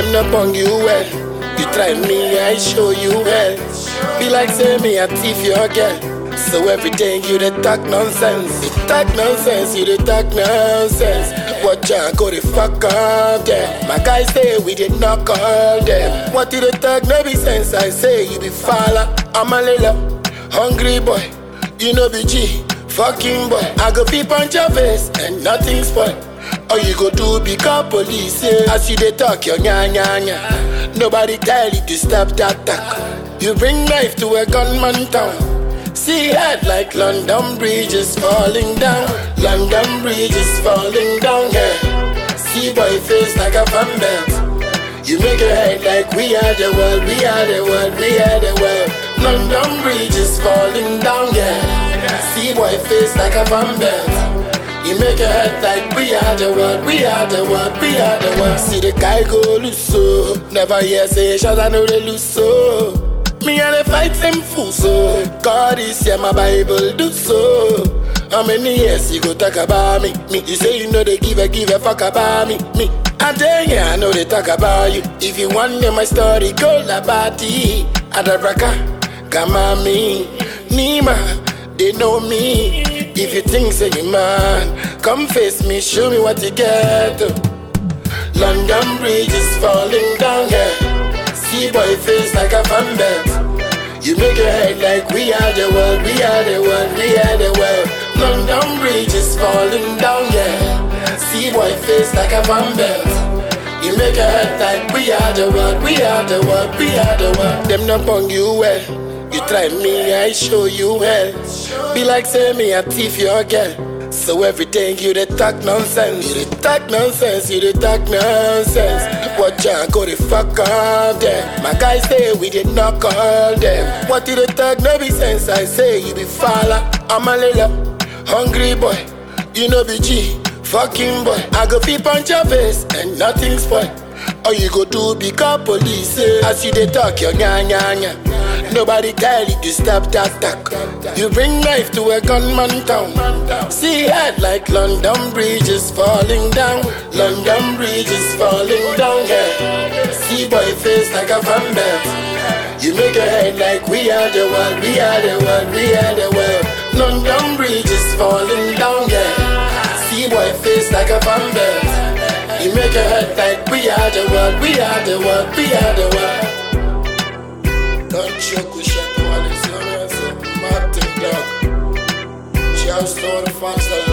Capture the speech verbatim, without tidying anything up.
Them not bang you well. You try me, I show you well. Be like say me, I thief your girl. So everything you dey talk nonsense. You talk nonsense, you dey talk nonsense. Watch out, go the fuck up there. My guys say we did not call them. What you dey talk no be sense? I say you be falla. I'm a lila, hungry boy. You know be G, fucking boy. I go peep on your face and nothing spoil. All you go do be call police, yeah. As you dey talk your nya nya nya. Nobody tell you to stop that talk. You bring knife to a gunman town. See head like London Bridge is falling down. London Bridge is falling down, yeah. See boy face like a fan belt. You make your head like we are the world, we are the world, we are the world. London Bridge is falling down, yeah. See boy face like a fan belt. You make your head like we are the world, we are the world, we are the world. See the guy go loose so. Never hear say shots, I know they lose so. Me and the fight them fool so. God is here, my Bible do so. How many years you go talk about me? Me, you say you know they give a give a fuck about me. Me, I tell you I know they talk about you. If you want to know my story, go la bati. Adabraka, Gamami, Nima, they know me. If you think say you man, come face me, show me what you get. London Bridge is falling down, yeah. See boy face like a fan belt. You make your head like we are the world, we are the world, we are the world. London Bridge is falling down, yeah. See boy face like a fan belt. You make your head like we are the world, we are the world, we are the world. Them not bang you well. You try me, I show you well. Be like say me, I thief your girl. So everything you dey talk nonsense. You dey talk nonsense, you dey talk nonsense. Watch out, go the fuck up there. My guys say we did not call them. What you dey talk no be sense? I say you be falla. I'm a lila, hungry boy. You know be G, fucking boy. I go peep on your face and nothing spoil. All you go do be call police, yeah. As you dey talk your nya nya nya. Nobody tell you to stop that talk. You bring knife to a gunman town. See head like London Bridge is falling down. London Bridge is falling down, yeah. See boy face like a fan belt. You make your head like we are the world, we are the world, we are the world. London Bridge is falling down, yeah. See boy face like a fan belt. You make your head like we are the world, we are the world, we are the world. Don't choke with shit, Wallace, you know, Martin Dog. Shouts to all the fans that